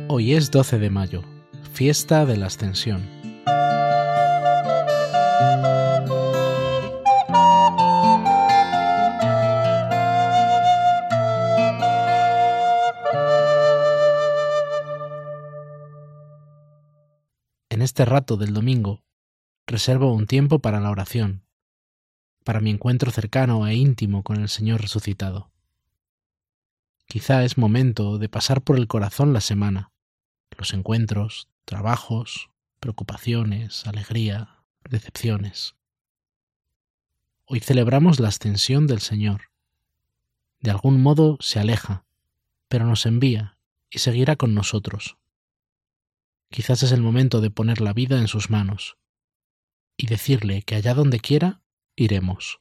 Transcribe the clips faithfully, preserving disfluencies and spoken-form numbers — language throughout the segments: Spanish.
Hoy es doce de mayo, fiesta de la Ascensión. En este rato del domingo, reservo un tiempo para la oración, para mi encuentro cercano e íntimo con el Señor resucitado. Quizá es momento de pasar por el corazón la semana, los encuentros, trabajos, preocupaciones, alegría, decepciones. Hoy celebramos la ascensión del Señor. De algún modo se aleja, pero nos envía y seguirá con nosotros. Quizás es el momento de poner la vida en sus manos y decirle que allá donde quiera, iremos.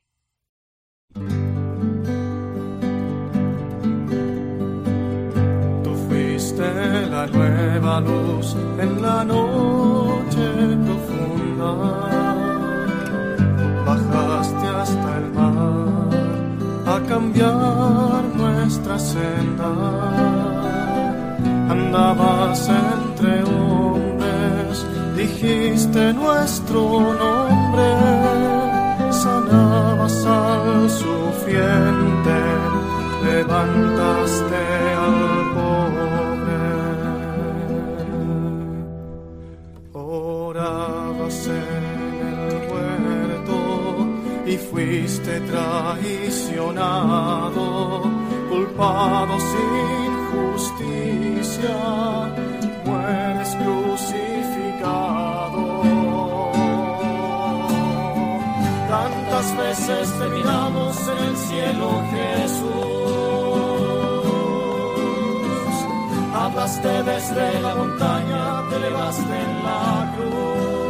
La nueva luz en la noche profunda, bajaste hasta el mar a cambiar nuestra senda, andabas entre hombres, dijiste nuestro nombre, sanabas al sufriente, levantaste al pobre. En el huerto y fuiste traicionado, culpado sin justicia, mueres crucificado. Tantas veces te miramos en el cielo, Jesús, hablaste desde la montaña, te elevaste en la cruz.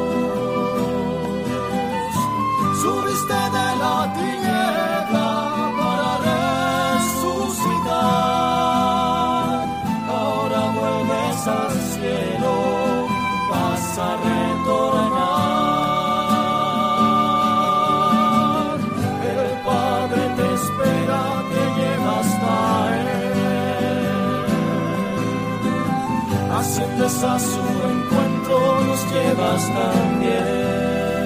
Subiste de la tiniebla para resucitar. Ahora vuelves al cielo, vas a retornar. El Padre te espera, te lleva hasta Él. Asciendes a su encuentro, nos llevas también.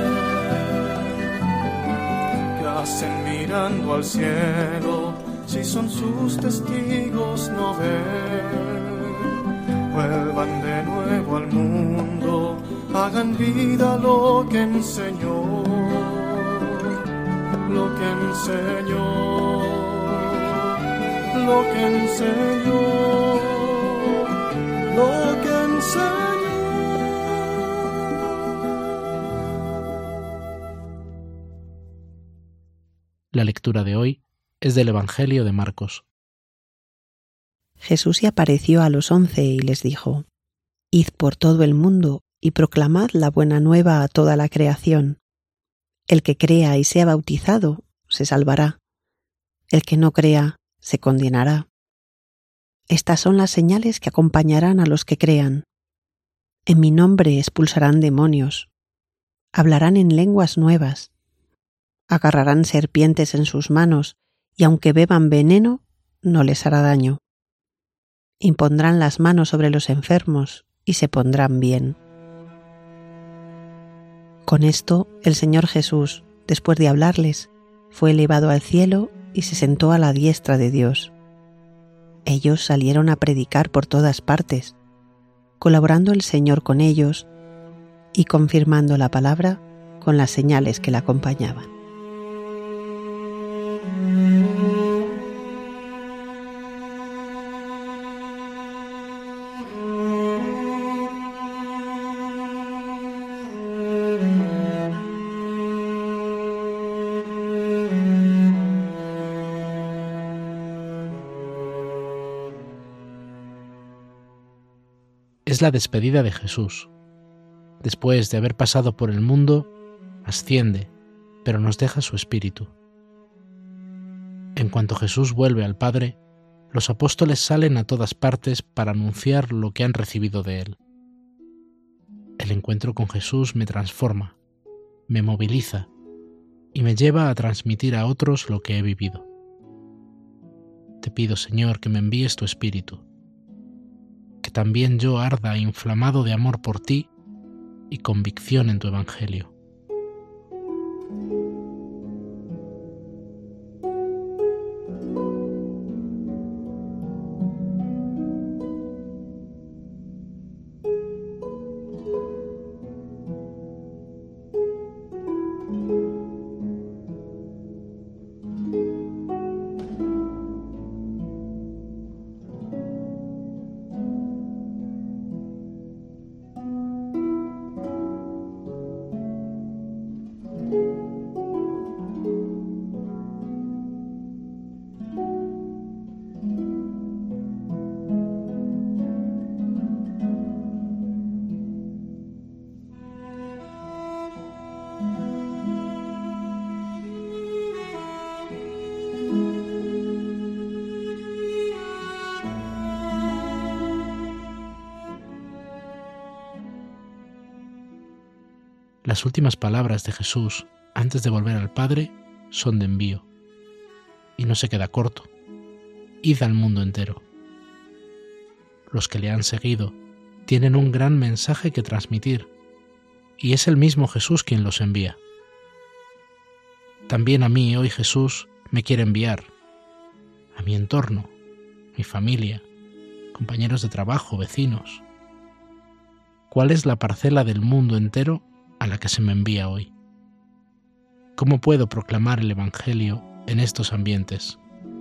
Hacen mirando al cielo, si son sus testigos no ven. Vuelvan de nuevo al mundo, hagan vida lo que enseñó, lo que enseñó, lo que enseñó, lo que enseñó. La lectura de hoy es del Evangelio de Marcos. Jesús se apareció a los once y les dijo: Id por todo el mundo y proclamad la buena nueva a toda la creación. El que crea y sea bautizado se salvará. El que no crea se condenará. Estas son las señales que acompañarán a los que crean. En mi nombre expulsarán demonios. Hablarán en lenguas nuevas. Agarrarán serpientes en sus manos, y aunque beban veneno, no les hará daño. Impondrán las manos sobre los enfermos, y se pondrán bien. Con esto, el Señor Jesús, después de hablarles, fue elevado al cielo y se sentó a la diestra de Dios. Ellos salieron a predicar por todas partes, colaborando el Señor con ellos y confirmando la palabra con las señales que la acompañaban. Es la despedida de Jesús. Después de haber pasado por el mundo, asciende, pero nos deja su espíritu. En cuanto Jesús vuelve al Padre, los apóstoles salen a todas partes para anunciar lo que han recibido de Él. El encuentro con Jesús me transforma, me moviliza y me lleva a transmitir a otros lo que he vivido. Te pido, Señor, que me envíes tu Espíritu, que también yo arda inflamado de amor por ti y convicción en tu Evangelio. Las últimas palabras de Jesús antes de volver al Padre son de envío, y no se queda corto. Id al mundo entero. Los que le han seguido tienen un gran mensaje que transmitir, y es el mismo Jesús quien los envía. También a mí hoy Jesús me quiere enviar, a mi entorno, mi familia, compañeros de trabajo, vecinos. ¿Cuál es la parcela del mundo entero a la que se me envía hoy? ¿Cómo puedo proclamar el Evangelio en estos ambientes?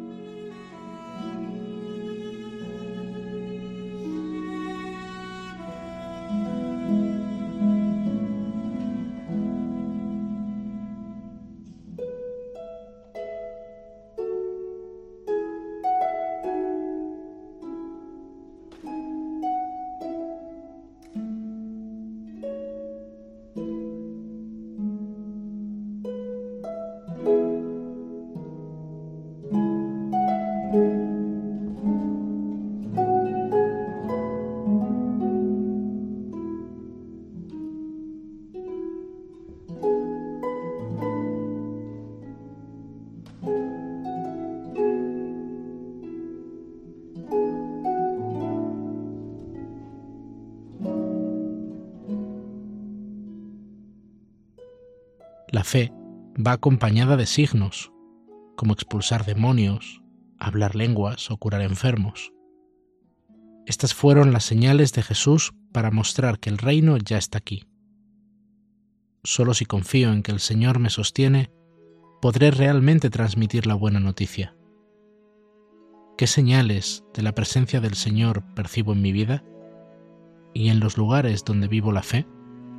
La fe va acompañada de signos, como expulsar demonios, hablar lenguas o curar enfermos. Estas fueron las señales de Jesús para mostrar que el reino ya está aquí. Solo si confío en que el Señor me sostiene, podré realmente transmitir la buena noticia. ¿Qué señales de la presencia del Señor percibo en mi vida y en los lugares donde vivo la fe?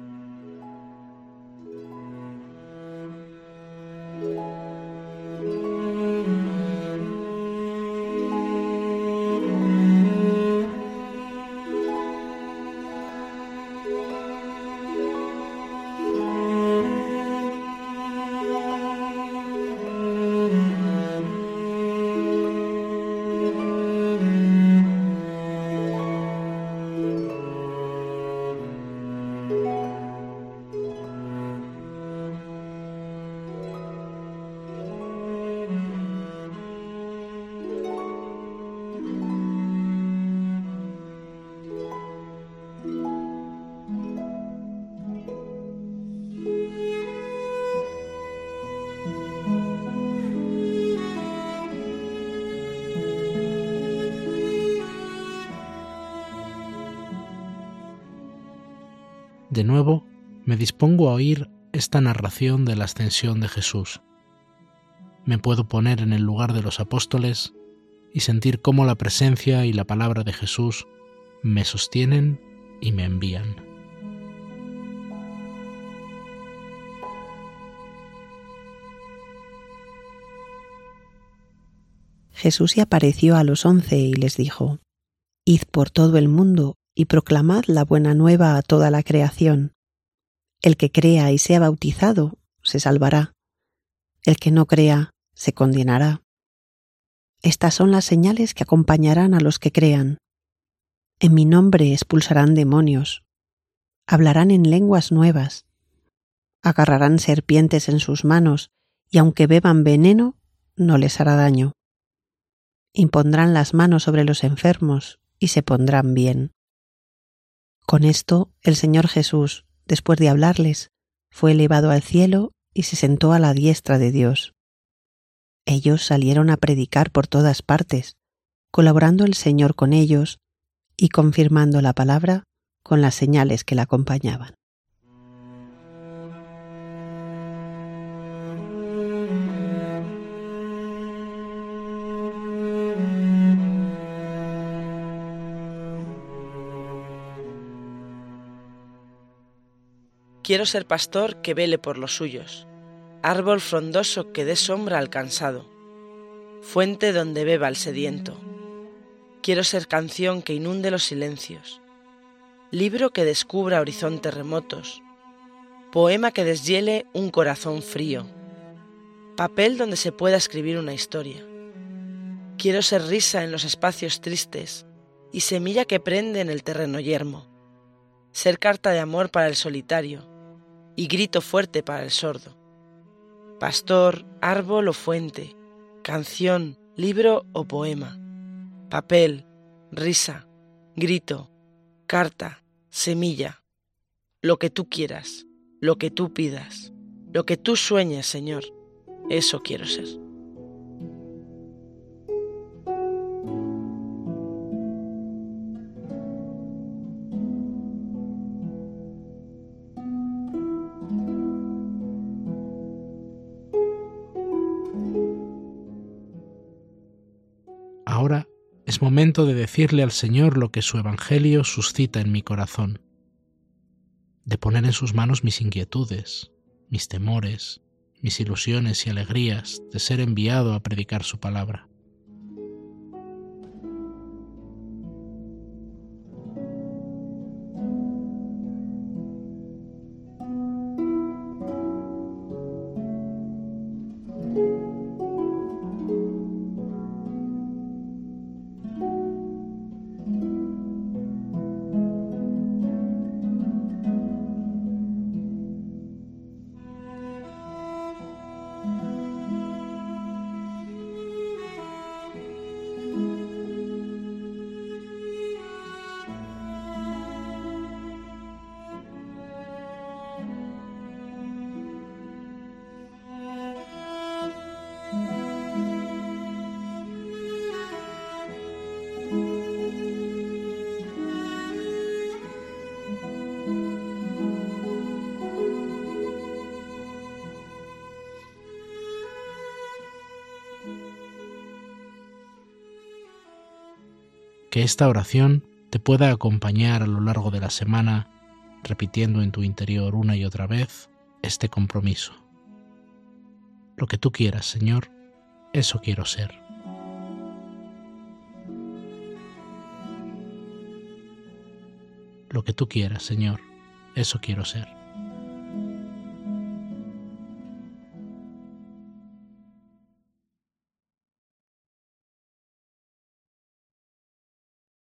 De nuevo, me dispongo a oír esta narración de la ascensión de Jesús. Me puedo poner en el lugar de los apóstoles y sentir cómo la presencia y la palabra de Jesús me sostienen y me envían. Jesús se apareció a los once y les dijo: Id por todo el mundo y proclamad la buena nueva a toda la creación. El que crea y sea bautizado se salvará. El que no crea se condenará. Estas son las señales que acompañarán a los que crean. En mi nombre expulsarán demonios. Hablarán en lenguas nuevas. Agarrarán serpientes en sus manos y aunque beban veneno, no les hará daño. Impondrán las manos sobre los enfermos y se pondrán bien. Con esto, el Señor Jesús, después de hablarles, fue elevado al cielo y se sentó a la diestra de Dios. Ellos salieron a predicar por todas partes, colaborando el Señor con ellos y confirmando la palabra con las señales que la acompañaban. Quiero ser pastor que vele por los suyos, árbol frondoso que dé sombra al cansado, fuente donde beba el sediento. Quiero ser canción que inunde los silencios, libro que descubra horizontes remotos, poema que deshiele un corazón frío, papel donde se pueda escribir una historia. Quiero ser risa en los espacios tristes y semilla que prende en el terreno yermo, ser carta de amor para el solitario y grito fuerte para el sordo. Pastor, árbol o fuente, canción, libro o poema, papel, risa, grito, carta, semilla, lo que tú quieras, lo que tú pidas, lo que tú sueñes, Señor, eso quiero ser. Ahora es momento de decirle al Señor lo que su Evangelio suscita en mi corazón, de poner en sus manos mis inquietudes, mis temores, mis ilusiones y alegrías de ser enviado a predicar su palabra. Que esta oración te pueda acompañar a lo largo de la semana, repitiendo en tu interior una y otra vez este compromiso. Lo que tú quieras, Señor, eso quiero ser. Lo que tú quieras, Señor, eso quiero ser.